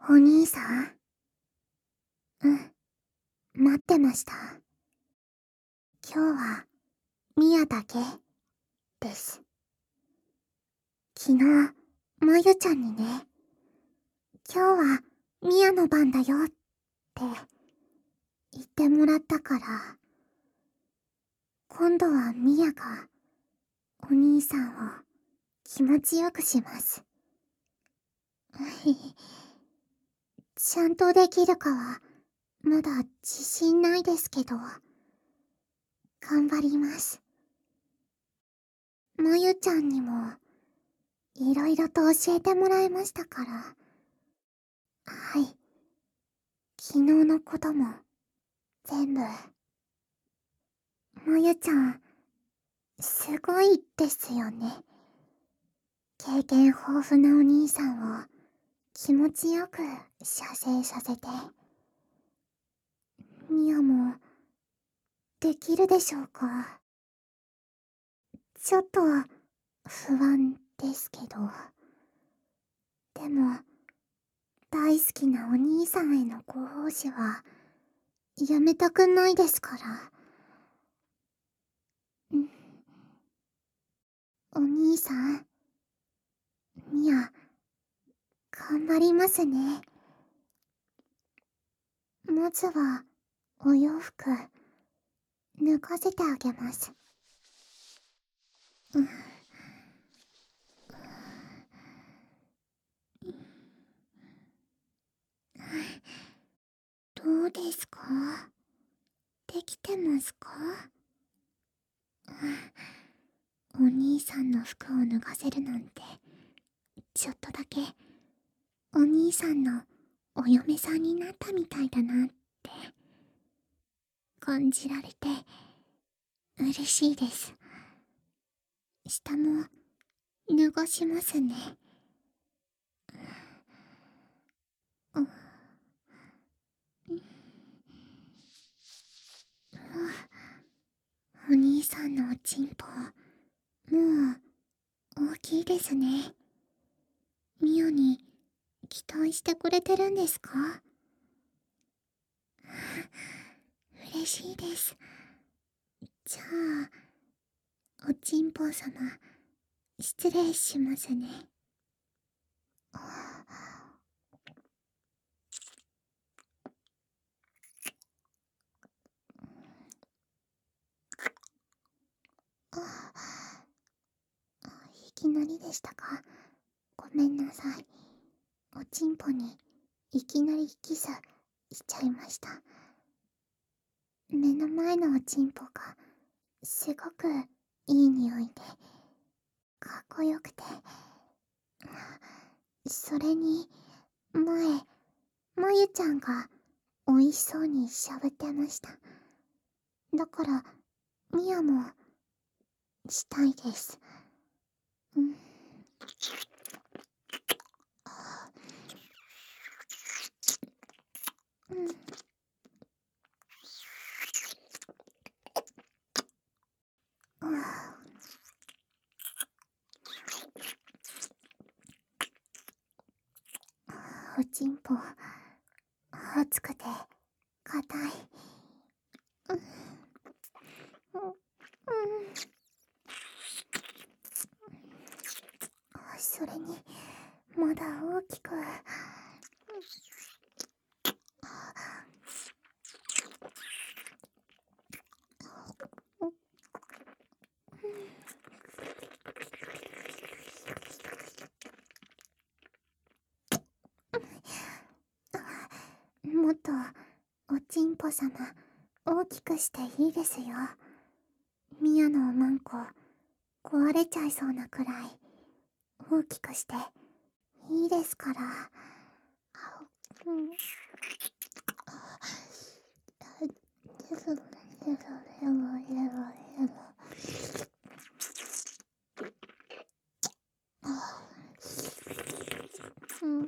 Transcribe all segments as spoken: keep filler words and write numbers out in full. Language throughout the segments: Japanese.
お兄さん。うん、待ってました。今日は、ミヤだけ、です。昨日、まゆちゃんにね、今日は、ミヤの番だよ、って、言ってもらったから、今度はミヤが、お兄さんを、気持ちよくします。ちゃんとできるかは、まだ自信ないですけど、頑張ります。まゆちゃんにも、いろいろと教えてもらいましたから。はい。昨日のことも、全部。まゆちゃん、すごいですよね。経験豊富なお兄さんを、気持ちよく射精させて。ミヤも、できるでしょうか。ちょっと、不安ですけど。でも、大好きなお兄さんへのご奉仕は、やめたくないですから。うん。お兄さん、ミヤ、頑張りますね。まずは、お洋服、脱がせてあげます。うん。どうですか？できてますか？お兄さんの服を脱がせるなんて、ちょっとだけ、お兄さんのお嫁さんになったみたいだなって、感じられて、嬉しいです。下も、脱がしますね。うん。お兄さんのおちんぽ、もう、大きいですね。ミオに、期待してくれてるんですか？嬉しいです。じゃあ、おちんぽ様、失礼しますね。いきなりでしたか？ごめんなさい。おちんぽに、いきなりキス、しちゃいました。目の前のおちんぽが、すごく、いい匂いで、かっこよくて。それに、前、まゆちゃんが、おいしそうにしゃぶってました。だから、ミヤも、したいです。うん。うん。おちんぽ、熱くて、硬い。うん。うん。それに、まだ大きく。もっと、おちんぽ様、大きくしていいですよ。ミヤのおまんこ、壊れちゃいそうなくらい、大きくして、いいですから。うん。うん。うん。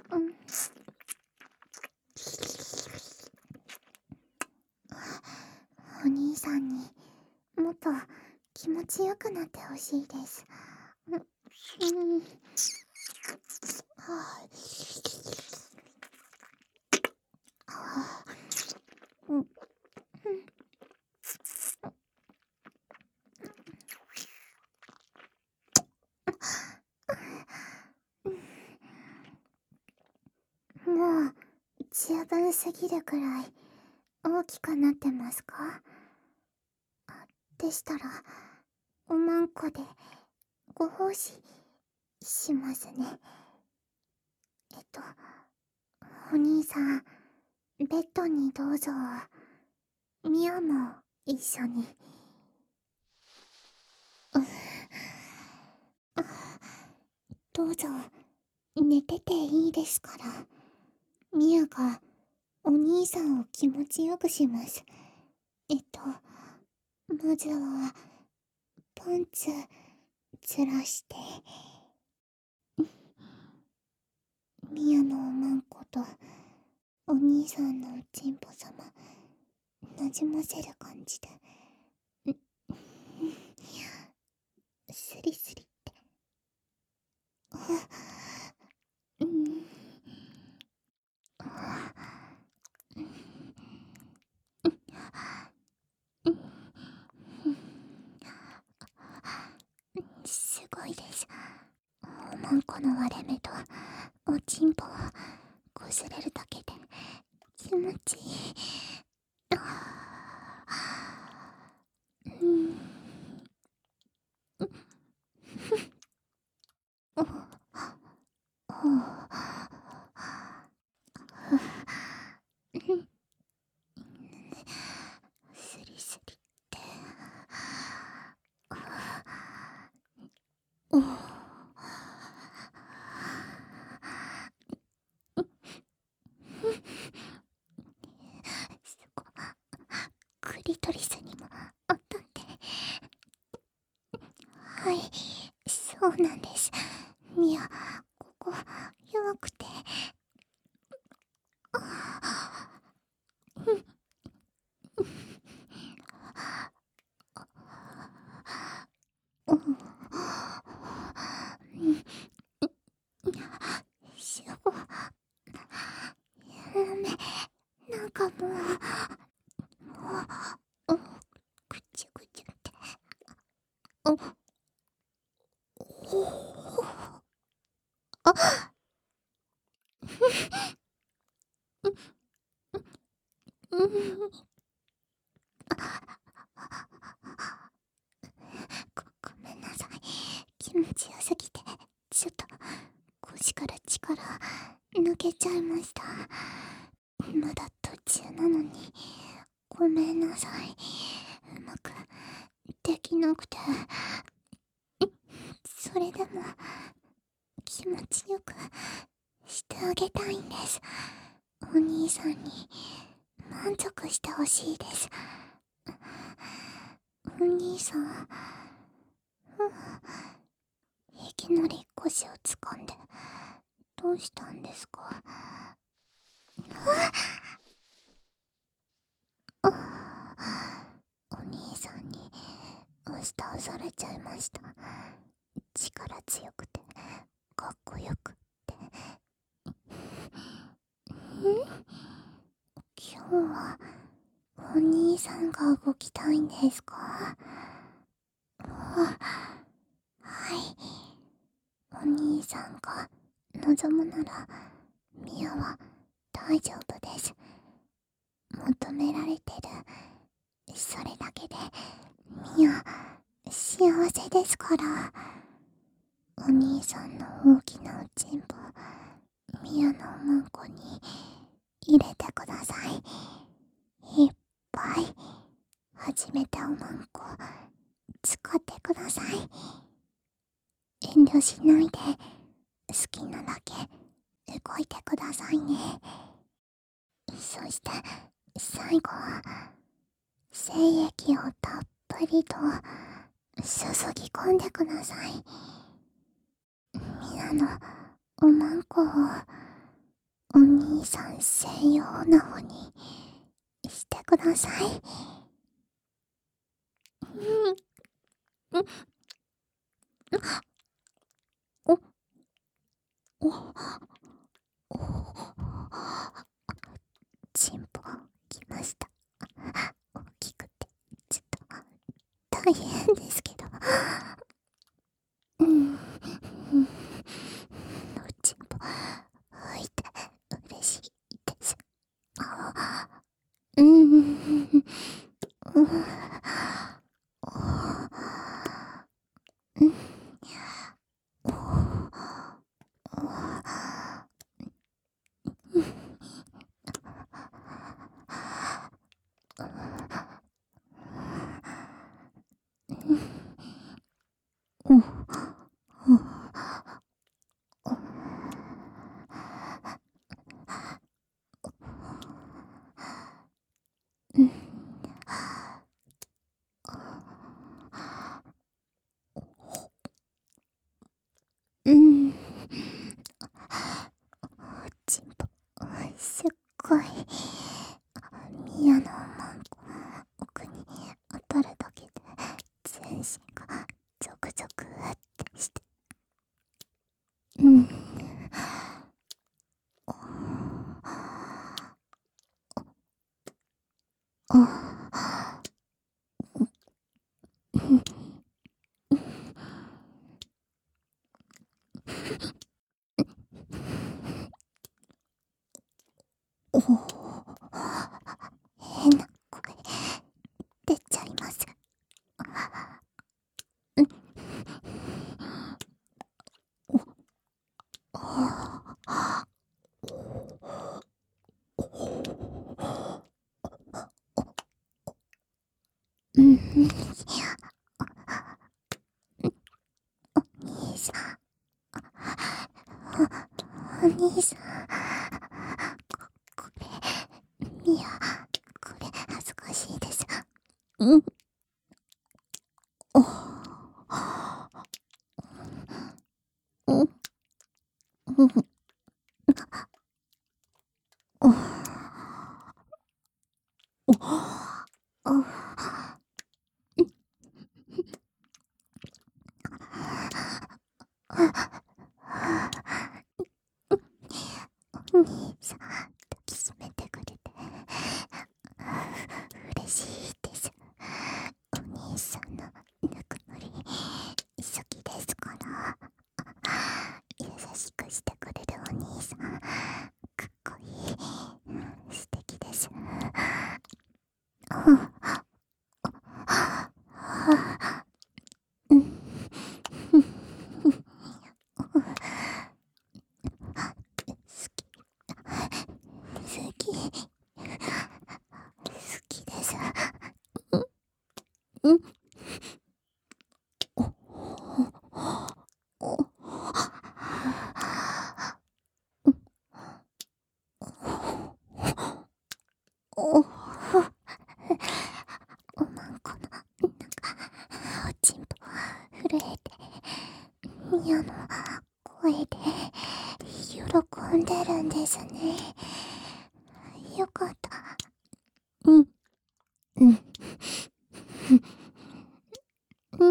お兄さんに、もっと気持ちよくなってほしいです。うん。うん。は十分すぎるくらい大きくなってますか？でしたら、おまんこでご奉仕しますね。えっと、お兄さん、ベッドにどうぞ。ミアも一緒に。うあどうぞ、寝てていいですから。ミアがお兄さんを気持ちよくします。えっと、まずは、パンツ、ずらして、ミアのおまんこと、お兄さんのおちんぽさま、なじませる感じで。スリスリって。あうん。あすごいです。おまんこの割れ目とおちんぽをこすれるだけで気持ちいい。うん。おおスリスリって。おすごクリトリスにもあったんで。はい、そうなんです。ミア、ここ弱くて。うん。すごごめん、なんかもう、もう、ぐちゅぐちゅって。おおあうん。ごごめんなさい。気持ちよすぎて、ちょっと腰から力抜けちゃいました。まだ途中なのに、ごめんなさい。うまくできなくて。それでも気持ちよくしてあげたいんです。お兄さんに満足してほしいです。お兄さん、いきなり腰を掴んでどうしたんですか？お兄さんに押し倒されちゃいました。力強くてかっこよくって。今日はお兄さんが動きたいんですか？あ、はい。お兄さんが望むならミアは大丈夫です。求められてる、それだけでミア幸せですから。お兄さんの大きなおちんぽミアのおまんこに入れてください。いっぱい初めておまんこ使ってください。遠慮しないで好きなだけ動いてくださいね。そして最後は精液をたっぷりと注ぎ込んでください。皆のおまんこをお兄さん専用な方にしてください。うん、お、お、お、チンポきました。大きくてちょっと大変ですけど。うん、うん、おちんぽ、おいて嬉しいです。 お変な声出ちゃいます。うんおうん、お兄さん、お兄さん、こ、これ、いや、これ恥ずかしいです。うん、お、うん、うん、お、お、お、お兄さん、抱きしめてくれて、嬉しいです。お兄さんのぬくもり、好きですから。優しくしてくれるお兄さん、かっこいい。素敵です。うん、好き、好き、好きです。うん、お、お、おまんこの、おちんぽ震えて、ミヤの声で喜んでるんですね。よかった。うん、うん、うん、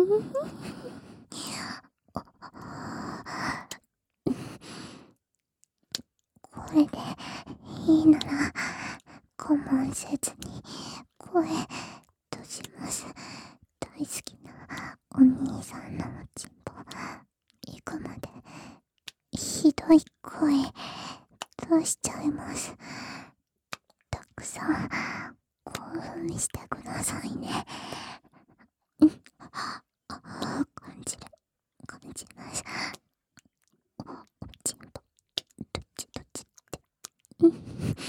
これでいいなら我慢せずに声閉じます。大好きなお兄さんのおちんぽ行くまでひどい声出しちゃいます。たくさん興奮してくださいね。うん、あ、感じる、感じます。お、おちんぽどっちどっちって、うん、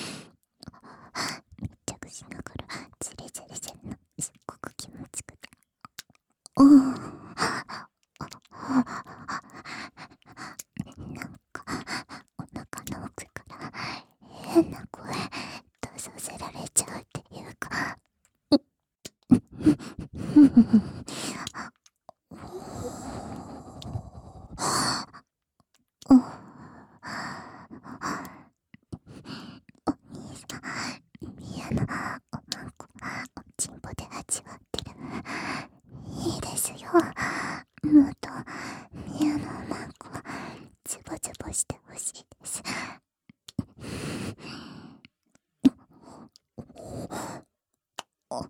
密着しながらチリチリするのすっごく気持ちくて、うん、なんかお腹の奥から変な声出させられちゃうっていうか、お、お兄さん、ミヤのおまんこおちんぽで味わってる。いいですよ。もっとミヤのおまんこズボズボしてほしいです。お、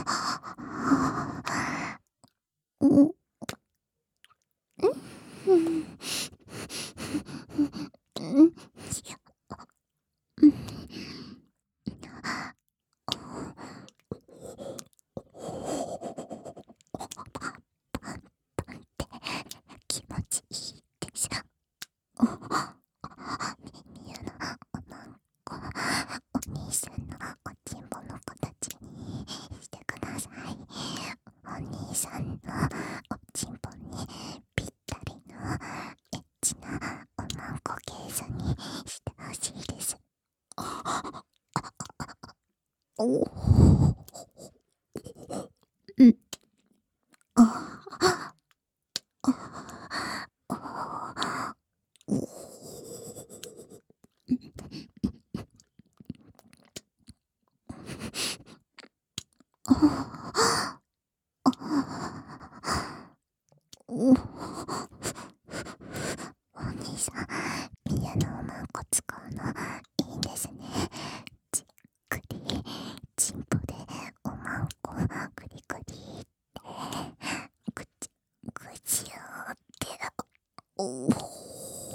うん、うん、うん、気持ちいいでしょ。お、ミヤのおまんこお兄さんのおちんぽの形にしてください。お兄さんのおちんぽにぴったりのエッチなおまんこケースにしてほしいです。お、うん、あ、あ、お、お兄さん、ピアノをまんこ使うのいいんですね。じっくりチンポでおまんこグリグリってぐちぐちよって、おお。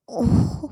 おお。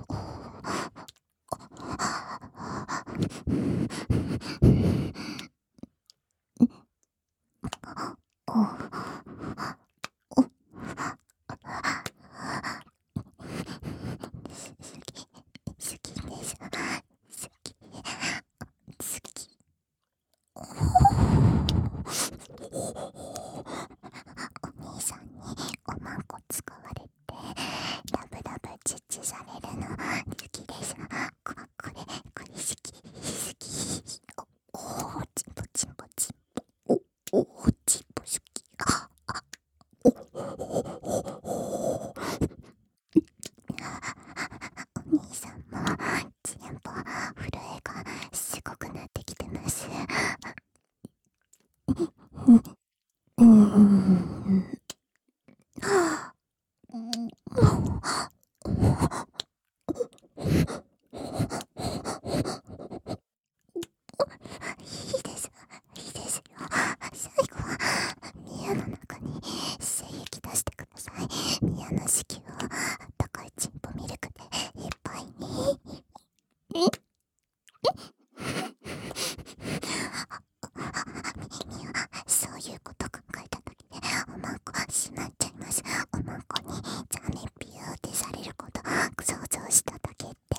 お兄さんにおまんこ使われてラブラブチュッチュされるの好きです。ここれこれ好き好き。おおチンポチンポチンポ。おおチンポ好き。ああおおお兄さんもチンポ震えがすごくなってきてます。うん。いいです。いいですよ。最後は、宮の中に精液出してください。宮の子宮を高いチンポミルクでいっぱいに。宮、そういうこと考えただけで、おまんこしまっちゃいます。おまんこにザメピューってされること想像しただけで。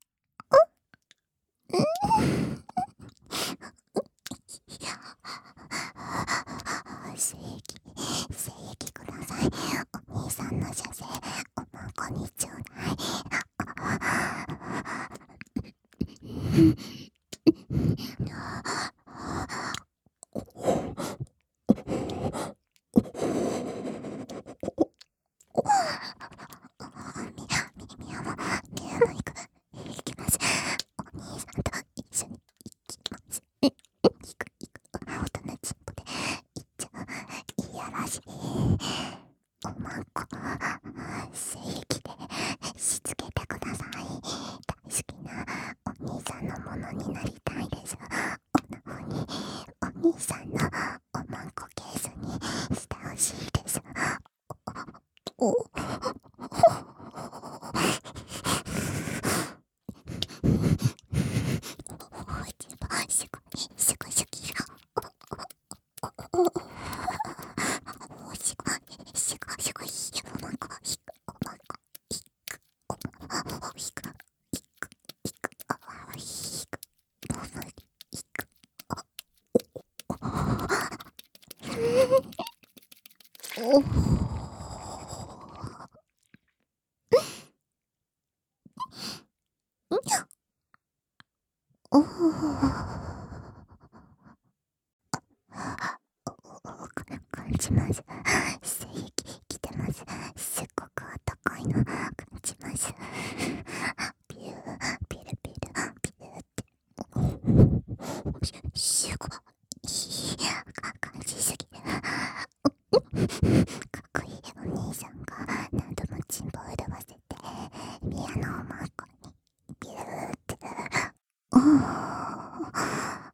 精液、精液ください。お兄さんの射精、おまんこにちょうだい。み、みやも、みやも行く。行きます。お兄さんと一緒に行きます。行く、行く。大人チンポで行っちゃう。いやらしい。おまんこ、精液でしつけてください。大好きなお兄さんのものになりたいです。おなほに、お兄さんのおまんこケースにしてほしいです。お、お、チンポ、すごい、すごいすぎる。お、お、お、すごい、すごい、すごい、おまんこ、ひく、おまんこ、ひく、お、お、ひく、ひく、ひく、あ、ひく、おまん、ひく、あ、お、お、お、感じます。精液来てます。すっごくあったかいの感じます。ピュー、ピルピル、ピルって。すごい、いや、感じすぎる。かっこいいお兄さんが何度もチンポを潤わせて、宮のおまんこにピューって。おー。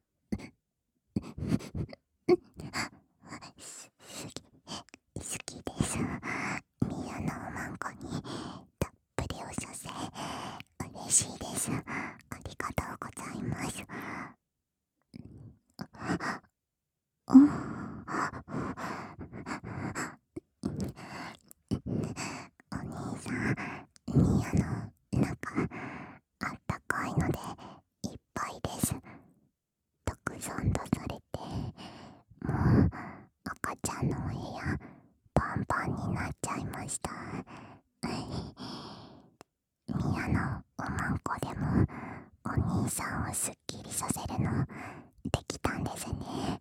す好き、好きです。宮のおまんこにたっぷりおさせ、嬉しいです。ありがとうございます。お兄さん、宮の中、あったかいのでいっぱいです。たくさん出されて、もう赤ちゃんのお部屋パンパンになっちゃいました。宮のおまんこでもお兄さんをすっきりさせるのできたんですね。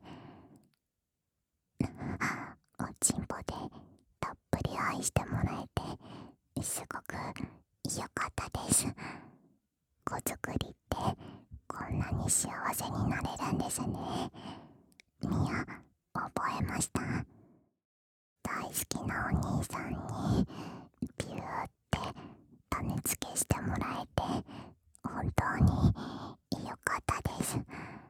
おちんぽでたっぷり愛してもらえてすごく良かったです。子作りってこんなに幸せになれるんですね。みや、覚えました。大好きなお兄さんにピューって種付けしてもらえて本当に良かったです。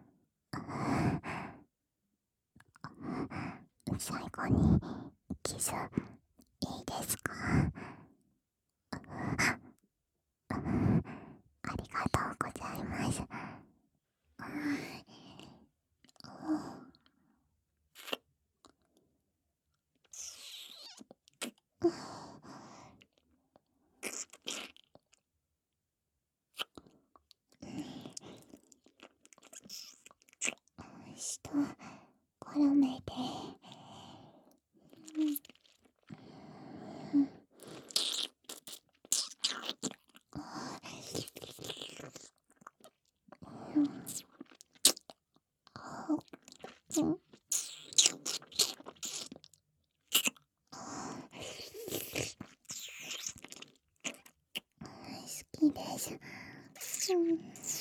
最後にキスいいですか？ うん、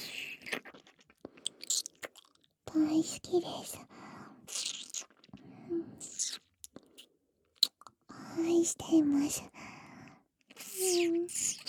大好きです。うん、愛しています。うん、